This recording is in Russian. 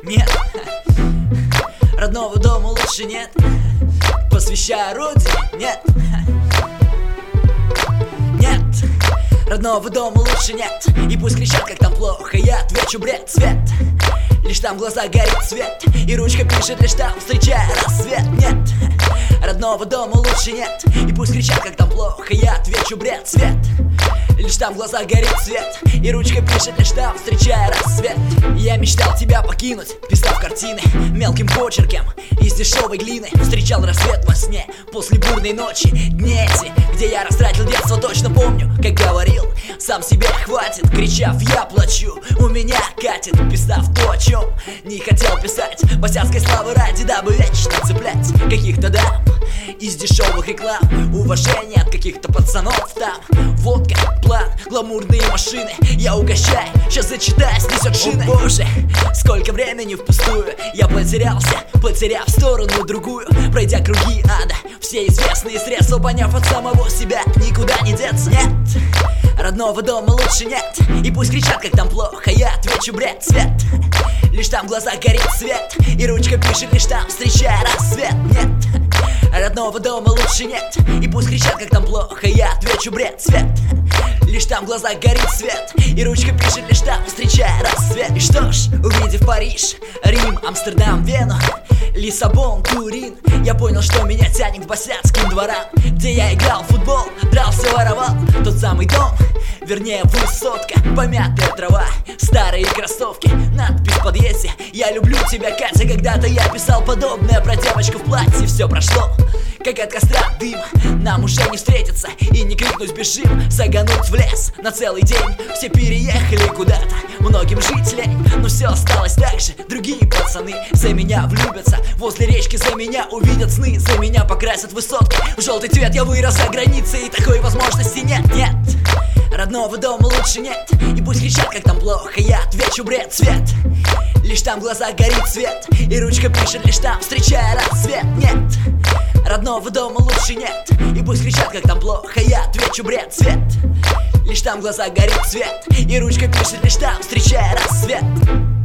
Нет, родного дома лучше нет. Посвящаю родине, нет. Нет, родного дома лучше нет. И пусть кричат, как там плохо, я отвечу: бред, свет. Лишь там в глазах горит свет, и ручка пишет лишь там, встречая рассвет. Нет, родного дома лучше нет. И пусть кричат, как там плохо, я отвечу: бред, свет. Лишь там в глазах горит свет, и ручка пишет лишь там, встречая рассвет. Я мечтал тебя покинуть, писал картины мелким почерком из дешевой глины. Встречал рассвет во сне после бурной ночи. Дни эти, где я растратил детство, точно помню, как говорил сам себе: хватит, кричав, я плачу, у меня катит. Писав то, о чем не хотел писать, босяцкой славы ради, дабы вечно цеплять каких-то дам из дешевых реклам. Уважение от каких-то пацанов там. Водка, план, гламурные машины. Я угощаю, сейчас зачитаю, снесет шины. О боже, сколько времени впустую я потерялся, потеряв сторону другую, пройдя круги ада. Все известные средства, поняв от самого себя, никуда не деться. Нет, родного дома лучше нет. И пусть кричат, как там плохо, я отвечу: бред, свет. Лишь там в глазах горит свет, и ручка пишет лишь там, встречая рассвет. Нет, родного дома лучше нет. И пусть кричат, как там плохо, я отвечу: бред, свет. Лишь там в глазах горит свет, и ручка пишет лишь там, встречая рассвет. И что ж, увидев Париж, Рим, Амстердам, Вену, Лиссабон, Турин, я понял, что меня тянет к босяцким дворам, где я играл в футбол, дрался, воровал. Тот самый дом, вернее высотка, помятая трава, старые кроссовки, надпись в подъезде: я люблю тебя, Катя. Когда-то я писал подобное про девочку в платье. Все прошло, как от костра дым. Нам уже не встретиться и не крикнуть: бежим, сагануть в лес на целый день. Все переехали куда-то, многим жить лень, но все осталось так же. Другие пацаны за меня влюбятся, возле речки за меня увидят сны, за меня покрасят высотки в желтый цвет. Я вырос за границей, и такой возможности нет. Нет, родного дома лучше нет. И пусть кричат, как там плохо, я отвечу: бред, свет. Лишь там в глазах горит свет, и ручка пишет лишь там, встречая рассвет. Нет, родного дома лучше нет. И пусть кричат, как там плохо, я отвечу: бред, свет. Лишь там в глазах горит свет, и ручка пишет лишь там, встречая рассвет.